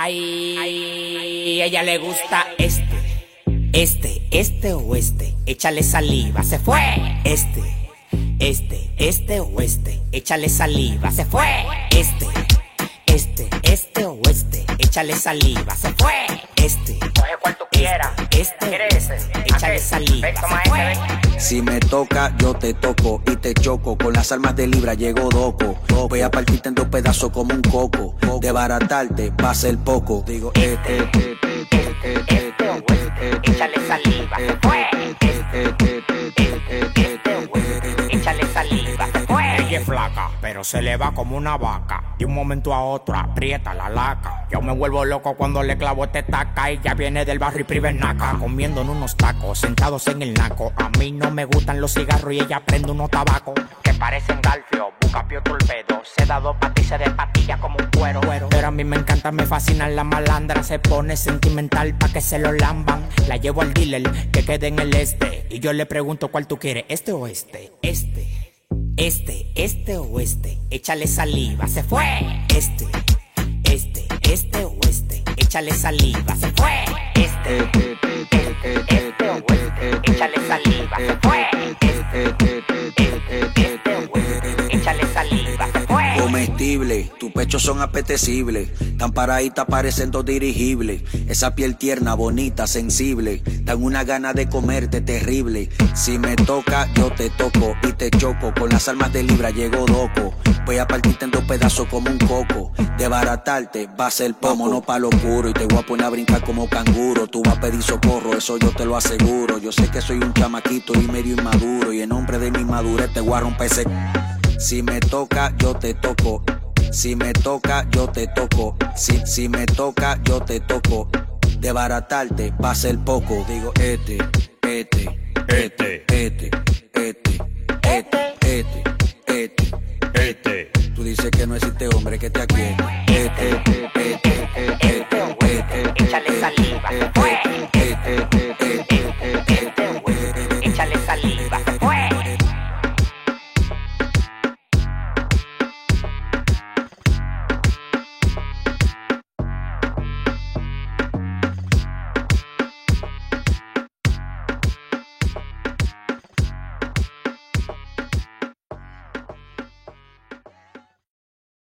Ay, ella le gusta este o este. Échale saliva, se fue. Este o este. Échale saliva, se fue. Este o este. Échale saliva, se fue. Coge cual tú quieras. ¿Quieres ese? Échale saliva, se fue. Si me toca, yo te toco y te choco. Con las armas de Libra llego doco. Voy a partirte en dos pedazos como un coco. De baratarte va a ser poco. Digo, o este. Échale saliva, se fue. O este. Échale saliva, se fue. Ella es flaca, pero se le va como una vaca. De un momento a otro aprieta la laca. Yo me vuelvo loco cuando le clavo este taca. Ella viene del barrio y prive naca, comiendo en unos tacos, sentados en el naco. A mí no me gustan los cigarros y ella prende unos tabacos Que parecen Garfio, Bucapio Torpedo. Se da dos patices de patilla como un cuero. Pero a mí me encanta, me fascina la malandra. Se pone sentimental pa' que se lo lamban. La llevo al dealer que quede en el este. Y yo le pregunto cuál tú quieres, este o este. Este o este. Échale saliva, se fue. Este o este. Échale saliva, se fue. Este o este. Échale saliva, se fue. Este o este. Échale saliva, se fue. comestible, tus pechos son apetecibles. Tan paraditas parecen dos dirigibles. Esa piel tierna, bonita, sensible. Dan una gana de comerte terrible. Si me toca, yo te toco y te choco. Con las armas de Libra llego doco. Voy a partirte en dos pedazos como un coco. De baratarte va a ser poco. Vámonos pa' lo oscuro y te voy a poner a brincar como canguro. Tú vas a pedir socorro, eso yo te lo aseguro. Yo sé que soy un chamaquito y medio inmaduro. Y en nombre de mi madurez te voy a romper ese. Si me toca, yo te toco. Si me toca, yo te toco. Si me toca, yo te toco. De baratarte va a ser poco. Digo, este. Tú dices que no existe hombre que te aquieto. Échale saliva, se fue.